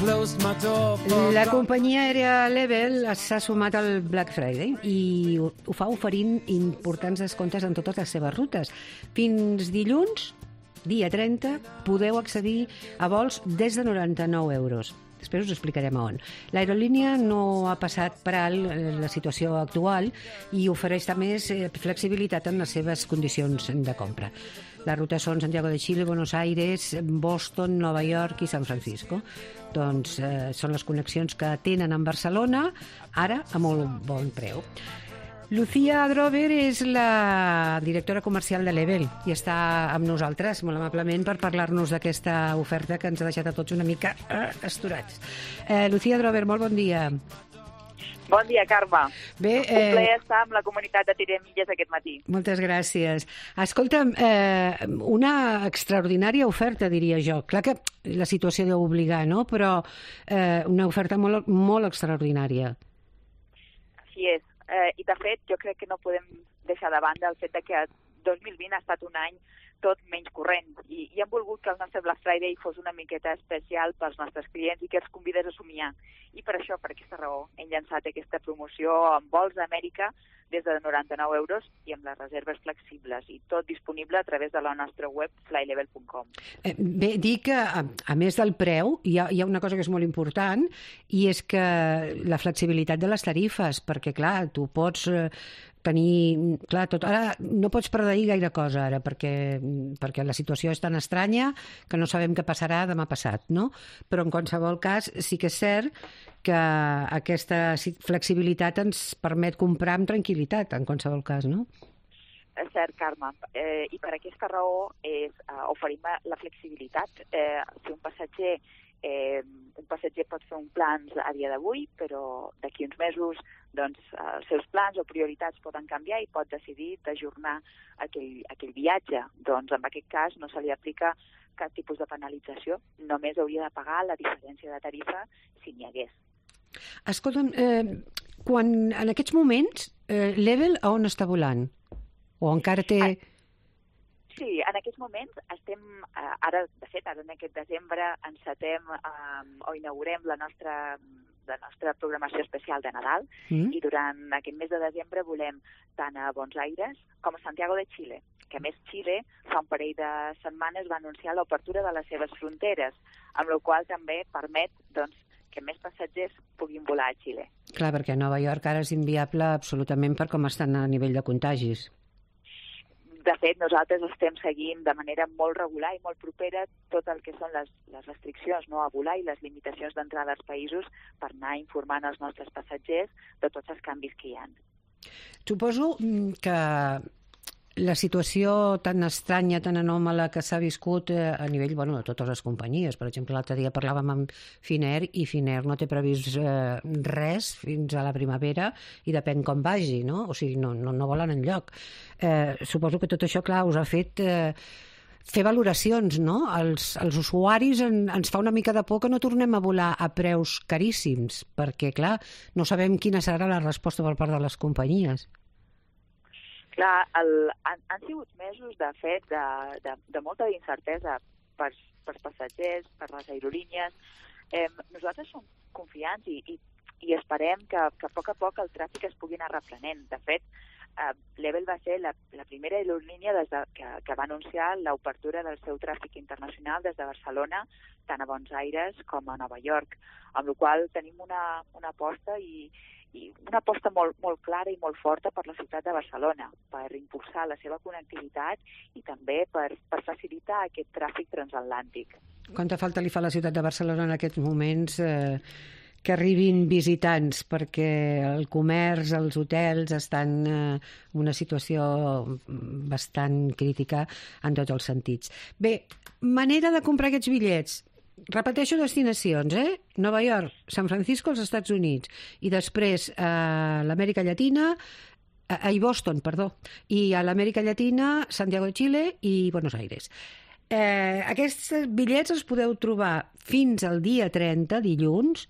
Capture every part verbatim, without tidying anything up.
La companyia aèria Level s'ha sumat al Black Friday i ho, ho fa oferint importants descomptes en totes les seves rutes. Fins dilluns, dia trenta, podeu accedir a vols des de noranta-nou euros. Després us explicarem a on. L'aerolínia no ha passat per alt la situació actual i ofereix també flexibilitat en les seves condicions de compra. Les rutes són Santiago de Chile, Buenos Aires, Boston, Nova York i San Francisco. Doncs eh, són les connexions que tenen amb Barcelona, ara a molt bon preu. Lucía Drover és la directora comercial de Level i està amb nosaltres molt amablement per parlar-nos d'aquesta oferta que ens ha deixat a tots una mica eh, esturats. Eh, Lucía Drover, molt bon dia. Bon dia, Carme. Bé, eh... Un plaer estar amb la comunitat de Tiremilles aquest matí. Moltes gràcies. Escolta'm, eh, una extraordinària oferta, diria jo. Clar que la situació deu obligar, no? Però eh, una oferta molt, molt extraordinària. Així és. Eh, I, de fet, jo crec que no podem deixar de banda el fet de que dos mil vint ha estat un any tot menys corrent i, i hem volgut que el nostre Black Friday fos una miqueta especial pels nostres clients i que els convidés a somiar. I per això, per aquesta raó, hem llançat aquesta promoció amb vols a Amèrica des de noranta-nou euros i amb les reserves flexibles i tot disponible a través de la nostra web flylevel punt com. Eh, bé, dir que, a, a més del preu, hi ha, hi ha una cosa que és molt important i és que la flexibilitat de les tarifes, perquè, clar, tu pots... Eh, tenir, clar, tot, ara no pots predir gaire cosa ara perquè, perquè la situació és tan estranya que no sabem què passarà demà passat, no? Però en qualsevol cas sí que és cert que aquesta flexibilitat ens permet comprar amb tranquil·litat, en qualsevol cas, no? És cert, Carme, eh, i per aquesta raó és, eh, oferim la flexibilitat. Eh, si un passatger Eh, un passatger pot fer un plans a dia d'avui, però d'aquí uns mesos doncs, els seus plans o prioritats poden canviar i pot decidir d'ajornar aquell, aquell viatge. Doncs en aquest cas no se li aplica cap tipus de penalització, només hauria de pagar la diferència de tarifa si n'hi hagués. Escolta'm, eh, quan, en aquests moments, eh, Level a on està volant? O encara té... Ah. Sí, en aquests moments estem, eh, ara, de fet, ara en aquest desembre encetem eh, o inaugurem la nostra, la nostra programació especial de Nadal mm. i durant aquest mes de desembre volem tant a Buenos Aires com a Santiago de Chile, que a més Xile fa un parell de setmanes va anunciar l'obertura de les seves fronteres, amb la qual també permet doncs, que més passatgers puguin volar a Xile. Clar, perquè a Nova York ara és inviable absolutament per com estan a nivell de contagis. De fet, nosaltres estem seguint de manera molt regular i molt propera tot el que són les, les restriccions no, a volar i les limitacions d'entrada als països per anar informant els nostres passatgers de tots els canvis que hi ha. Suposo que la situació tan estranya, tan anòmala que s'ha viscut a nivell bueno, de totes les companyies. Per exemple, l'altre dia parlàvem amb Finnair i Finnair no té previst eh, res fins a la primavera i depèn com vagi, no? O sigui, no, no, no volen enlloc. Eh, suposo que tot això, clar, us ha fet eh, fer valoracions, no? Els, els usuaris en, ens fa una mica de por que no tornem a volar a preus caríssims, perquè, clar, no sabem quina serà la resposta per part de les companyies. Clar, el, han, han sigut mesos, de fet, de, de, de molta incertesa per, per passatgers, per les aerolínies. Eh, nosaltres som confiants i, i, i esperem que, que a poc a poc el tràfic es pugui anar reprenent. De fet, eh, Level va ser la, la primera aerolínia des de, que, que va anunciar l'obertura del seu tràfic internacional des de Barcelona, tant a Buenos Aires com a Nova York, amb la qual tenim una, una aposta i i una aposta molt, molt clara i molt forta per la ciutat de Barcelona, per impulsar la seva connectivitat i també per, per facilitar aquest tràfic transatlàntic. Quanta falta li fa a la ciutat de Barcelona en aquests moments eh, que arribin visitants, perquè el comerç, els hotels estan eh, en una situació bastant crítica en tots els sentits. Bé, manera de comprar aquests bitllets. Repeteixo destinacions, eh? Nova York, San Francisco, als Estats Units, i després a eh, l'Amèrica Llatina, a, a Boston, perdó, i a l'Amèrica Llatina, Santiago de Chile i Buenos Aires. Eh, aquests bitllets els podeu trobar fins al dia trenta, dilluns,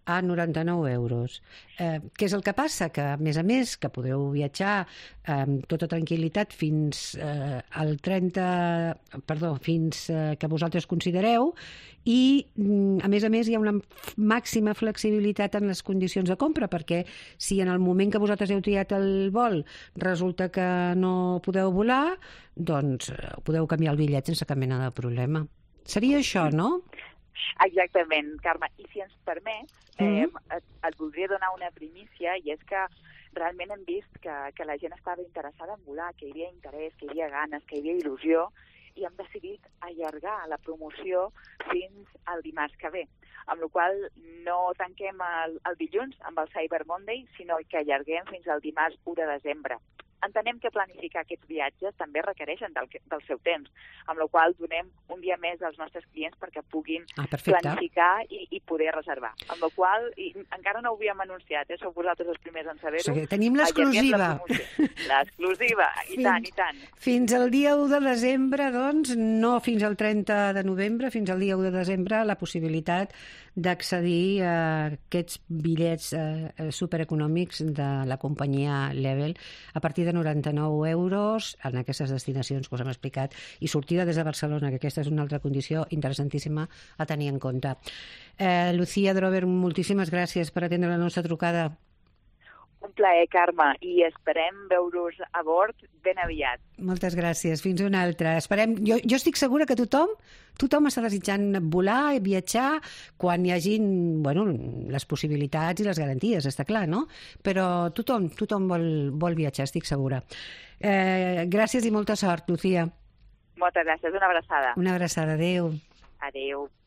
a noranta-nou euros. Eh, què és el que passa? Que, a més a més, que podeu viatjar amb tota tranquil·litat fins eh, al trenta... Perdó, fins eh, que vosaltres considereu, i, a més a més, hi ha una màxima flexibilitat en les condicions de compra, perquè si en el moment que vosaltres heu triat el vol resulta que no podeu volar, doncs podeu canviar el bitllet sense cap mena de problema. Seria això, no? Exactament, Carme. I si ens permets, eh, et, et voldria donar una primícia, i és que realment hem vist que, que la gent estava interessada en volar, que hi havia interès, que hi havia ganes, que hi havia il·lusió, i hem decidit allargar la promoció fins al dimarts que ve. Amb la qual cosa no tanquem el, el dilluns amb el Cyber Monday, sinó que allarguem fins al dimarts u de desembre. Entenem que planificar aquests viatges també requereixen del, del seu temps, amb la qual cosa donem un dia més als nostres clients perquè puguin ah, planificar i, i poder reservar. Amb la qual cosa, encara no ho havíem anunciat, eh? Sou vosaltres els primers en saber-ho. O sigui, tenim l'exclusiva. L'exclusiva, i fins, tant, i tant. Fins al dia u de desembre, doncs, no fins al trenta de novembre, fins al dia u de desembre, la possibilitat d'accedir a aquests bitllets eh, supereconòmics de la companyia Level a partir de noranta-nou euros en aquestes destinacions que us hem explicat, i sortida des de Barcelona, que aquesta és una altra condició interessantíssima a tenir en compte. Eh, Lucía Drover, moltíssimes gràcies per atendre la nostra trucada. Un plaer, Carme, i esperem veure-us a bord ben aviat. Moltes gràcies. Fins una altra. Esperem... Jo, jo estic segura que tothom, tothom està desitjant volar i viatjar quan hi hagin, bueno, les possibilitats i les garanties, està clar, no? Però tothom, tothom vol, vol viatjar, estic segura. Eh, gràcies i molta sort, Lucía. Moltes gràcies. Una abraçada. Una abraçada. Adéu. Adéu.